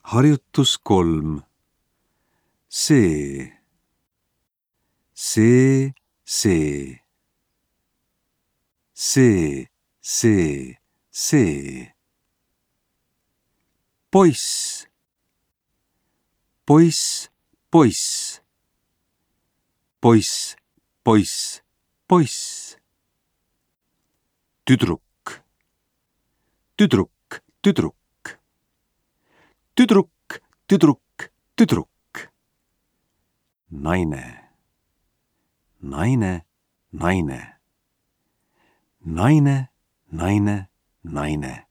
Harjutus 3. See. See. See. See. See. See. Poiss. Poiss. Poiss. Poiss. Poiss. Poiss. Tüdruk. Tüdruk. Tüdruk. Tüdruk. Tüdruk. Tüdruk. Naine. Naine. Naine. Naine. Naine. Naine.